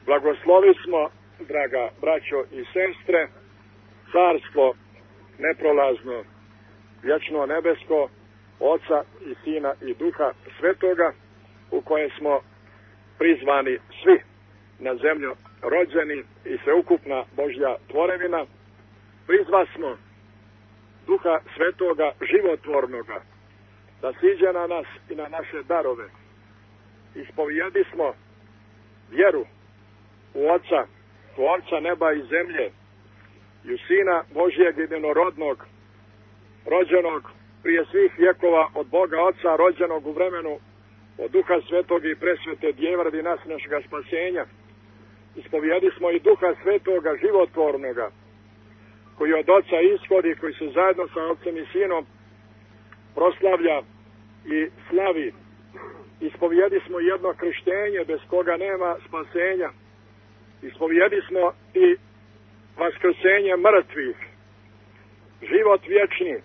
Blagoslovi smo, draga braćo i sestre, carstvo neprolazno, vječno nebesko, Oca i Sina i Duha Svetoga, u koje smo prizvani svi na zemlju rođeni i sveukupna Božja tvorevina. Prizva smo Duha Svetoga životvornoga, da siđe na nas i na naše darove. Ispovijedi smo vjeru u Oca, Tvorca neba i zemlje, i u Sina Božjeg jedinorodnog, rođenog prije svih vjekova od Boga Oca, rođenog u vremenu od Duha Svetog i presvete Djeve radi nas našega spasenja. Ispovijedi smo i Duha Svetoga životvornoga, koji od Oca ishodi, koji se zajedno sa Ocem i Sinom proslavlja i slavi. Ispovijedi smo jedno krštenje bez koga nema spasenja. Ispovijedi smo i vaskrsenje mrtvih, život vječni.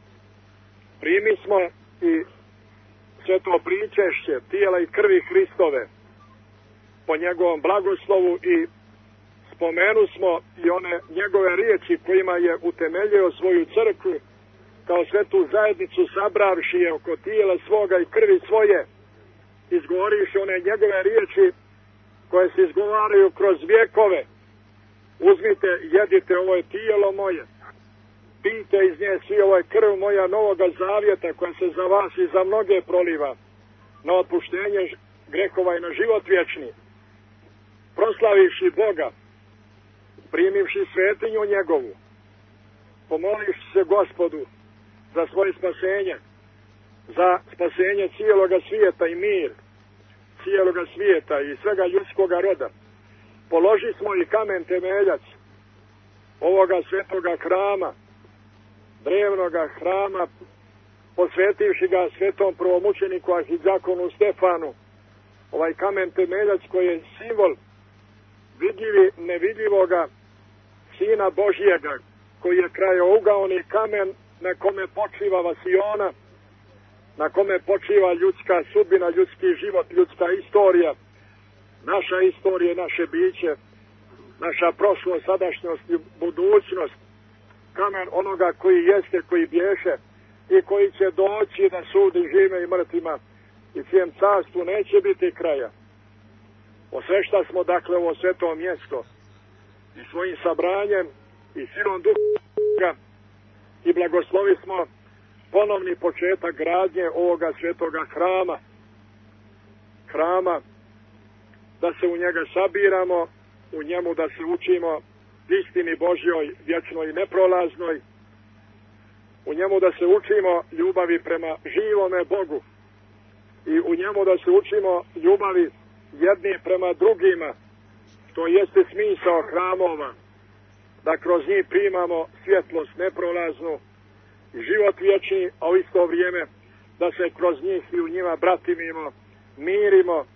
Primi smo i sveto pričešće tijela i krvi Hristove po njegovom blagoslovu i spomenu smo i one njegove riječi kojima je utemeljio svoju crkvu kao svetu zajednicu, sabravši je oko tijela svoga i krvi svoje, izgovoriš one njegove riječi koje se izgovaraju kroz vjekove. Uzmite, jedite, ovo je tijelo moje, pijte iz nje svi, ovo je krv moja novoga zavjeta koja se za vas i za mnoge proliva na otpuštenje grehova i na život vječni. Proslavivši Boga, primivši svetinju njegovu, pomoliš se Gospodu za svoje spasenje, za spasenje cijeloga svijeta i mir cijeloga svijeta i svega ljudskoga roda. Položi smo i kamen temeljac ovoga svetoga hrama, drevnoga hrama, posvetivši ga svetom prvomučeniku arhidjakonu Stefanu. Ovaj kamen temeljac koji je simbol vidljivi nevidljivoga Sina Božjega, koji je krajougaoni kamen na kome počiva vasiona, na kome počiva ljudska sudbina, ljudski život, ljudska istorija, naša istorija, naše biće, naša prošlost, sadašnjost i budućnost, kamen onoga koji jeste, koji bješe i koji će doći da sudi žive i mrtvima i čijem carstvu neće biti kraja. Osvešta smo dakle ovo sveto mjesto i svojim sabranjem i silom Duha i blagoslovi smo ponovni početak gradnje ovoga svetoga hrama, da se u njega sabiramo, u njemu da se učimo istini Božjoj, vječnoj i neprolaznoj, u njemu da se učimo ljubavi prema živome Bogu i u njemu da se učimo ljubavi jedni prema drugima, što jeste smisao hramova, da kroz njih primamo svjetlost neprolaznu i život vječni, a u isto vrijeme da se kroz njih i u njima bratimimo, mirimo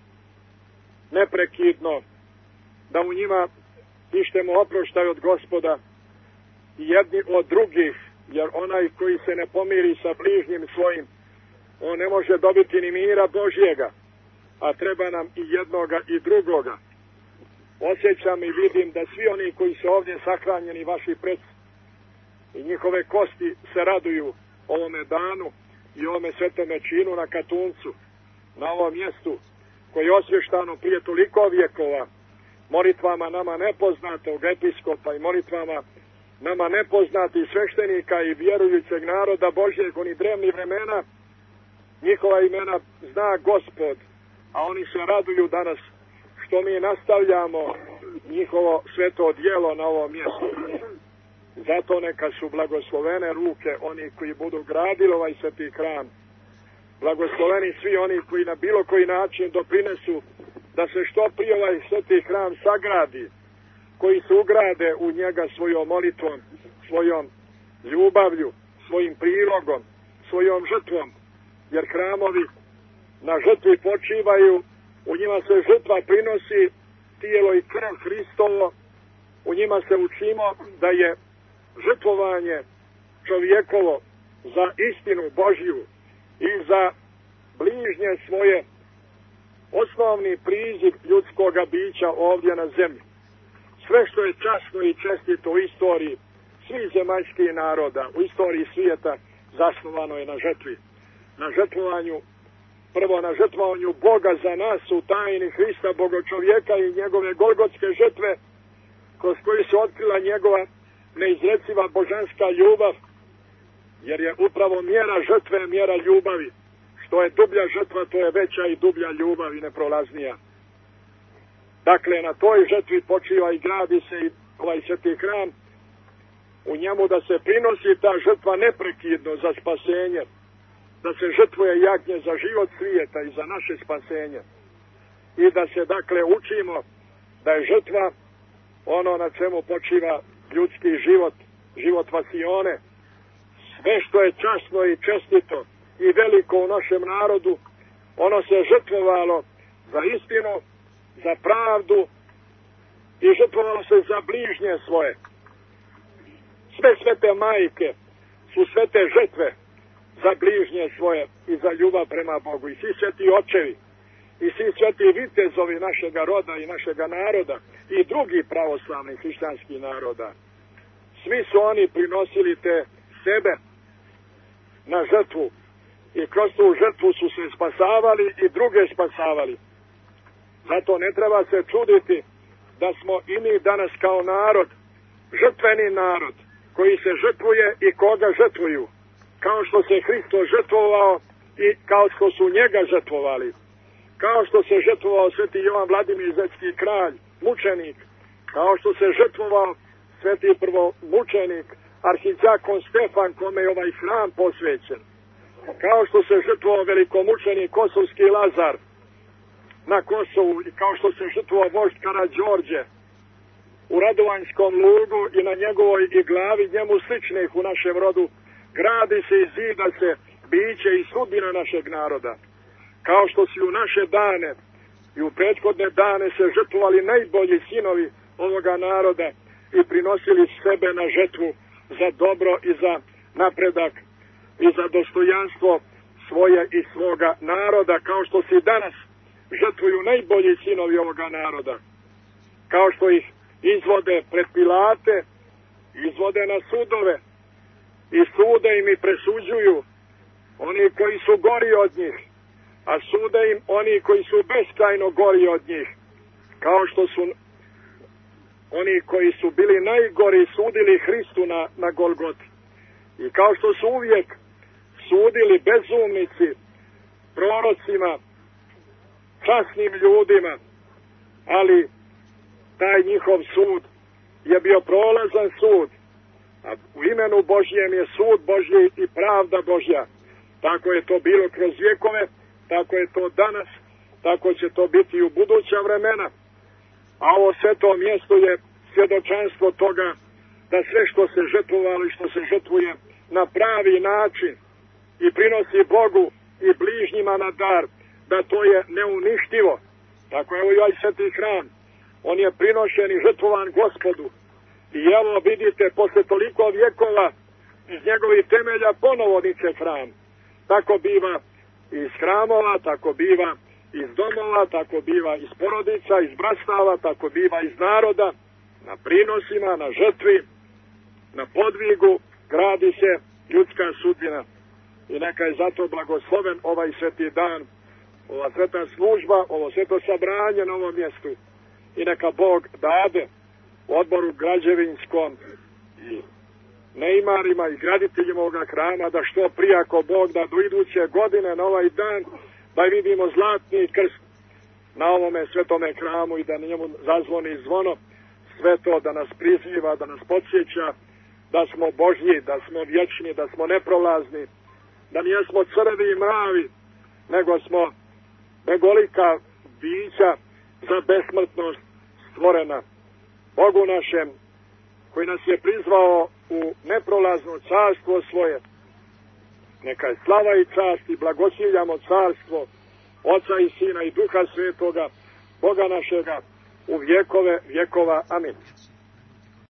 neprekidno, da u njima ištemo oproštaj od Gospoda i jedni od drugih, jer onaj koji se ne pomiri sa bližnjim svojim, on ne može dobiti ni mira Božjega, a treba nam i jednoga i drugoga. Osjećam i vidim da svi oni koji su ovdje sahranjeni, vaši preci i njihove kosti, se raduju ovome danu i ovome svetome činu na Katuncu, na ovom mjestu koje je osvještano prije toliko vjekova, molitvama nama nepoznatog episkopa i molitvama nama nepoznatih sveštenika i vjerujućeg naroda Božjeg, oni drevnih vremena, njihova imena zna Gospod, a oni se raduju danas što mi nastavljamo njihovo sveto djelo na ovom mjestu. Zato neka su blagoslovene ruke oni koji budu gradili ovaj sveti hram. Blagosloveni svi oni koji na bilo koji način doprinesu da se što prije ovaj sveti hram sagradi, koji se ugrade u njega svojom molitvom, svojom ljubavlju, svojim prilogom, svojom žrtvom, jer hramovi na žrtvi počivaju, u njima se žrtva prinosi, tijelo i krv Hristovo, u njima se učimo da je žrtvovanje čovjekovo za istinu Božju i za bližnje svoje osnovni priziv ljudskoga bića ovdje na zemlji. Sve što je časno i čestito u istoriji svih zemaljskih naroda, u istoriji svijeta, zasnovano je na žrtvi. Na žrtvovanju, prvo na žrtvovanju Boga za nas u tajni Hrista, Bogočovjeka i njegove golgotske žrtve, kroz koju se otkrila njegova neizreciva božanska ljubav, jer je upravo mjera žrtve mjera ljubavi. Što je dublja žrtva, to je veća i dublja ljubav i neprolaznija. Dakle, na toj žrtvi počiva i gradi se i ovaj sveti hram, u njemu da se prinosi ta žrtva neprekidno za spasenje, da se žrtvuje jagnje za život svijeta i za naše spasenje. I da se, dakle, učimo da je žrtva ono na čemu počiva ljudski život, život vasione. Sve što je časno i čestito i veliko u našem narodu, ono se žrtvovalo za istinu, za pravdu i žrtvovalo se za bližnje svoje. Sve svete majke su svete žrtve za bližnje svoje i za ljubav prema Bogu. I svi sveti očevi i svi sveti vitezovi našega roda i našega naroda i drugi pravoslavni hrišćanskih naroda. Svi su oni prinosili te sebe na žrtvu i kroz tu žrtvu su se spasavali i druge spasavali. Zato ne treba se čuditi da smo i mi danas kao narod, žrtveni narod, koji se žrtvuje i koga žrtvuju. Kao što se Hristos žrtvovao i kao što su njega žrtvovali. Kao što se žrtvovao sveti Jovan Vladimir Zetski kralj, mučenik. Kao što se žrtvovao sveti prvomučenik, arhidjakon Stefan, kome je ovaj hram posvećen. Kao što se žrtvovao velikomučenik Kosovski Lazar na Kosovu i kao što se žrtvovao vožd Karađorđe u Radovanjskom lugu i na njegovoj i glavi njemu sličnih u našem rodu, gradi se i zida se biće i sudbina našeg naroda. Kao što si u naše dane i u prethodne dane se žrtvovali najbolji sinovi ovoga naroda i prinosili sebe na žrtvu za dobro i za napredak i za dostojanstvo svoje i svoga naroda, kao što se danas žrtvuju najbolji sinovi ovoga naroda. Kao što ih izvode pred Pilate, izvode na sudove i sude im i presuđuju oni koji su gori od njih, a sude im oni koji su beskrajno gori od njih. Kao što su oni koji su bili najgori sudili Hristu na Golgoti. I kao što su uvijek sudili bezumnici, prorocima, časnim ljudima, ali taj njihov sud je bio prolazan sud, a u imenu Božjem je sud Božji i pravda Božja. Tako je to bilo kroz vjekove, tako je to danas, tako će to biti i u buduća vremena. A ovo sveto mjesto je svjedočanstvo toga da sve što se žrtvovalo i što se žrtvuje na pravi način i prinosi Bogu i bližnjima na dar, da to je neuništivo. Tako je ovaj sveti hram. On je prinošen i žrtvovan Gospodu. I evo vidite, posle toliko vjekova iz njegovih temelja ponovo niče hram. Tako biva iz hramova, tako biva iz domova, tako biva iz porodica, iz bratstava, tako biva iz naroda, na prinosima, na žrtvi, na podvigu, gradi se ljudska sudbina. I neka je zato blagosloven ovaj sveti dan, ova sveta služba, ovo sveto sabranje na ovom mjestu. I neka Bog dade odboru građevinskom i neimarima i graditeljima ovoga hrama da što prije ako Bog da do iduće godine na ovaj dan da vidimo zlatni krst na ovome svetome hramu i da na njemu zazvoni zvono, sve to da nas priziva, da nas podsjeća da smo Božji, da smo vječni, da smo neprolazni, da nijesmo crvi i mravi, nego smo begolika bića za besmrtnost stvorena. Bogu našem, koji nas je prizvao u neprolazno carstvo svoje, neka je slava i čast i blagosiljamo carstvo Oca i Sina i Duha Svetoga, Boga našega, u vjekove vjekova. Amin.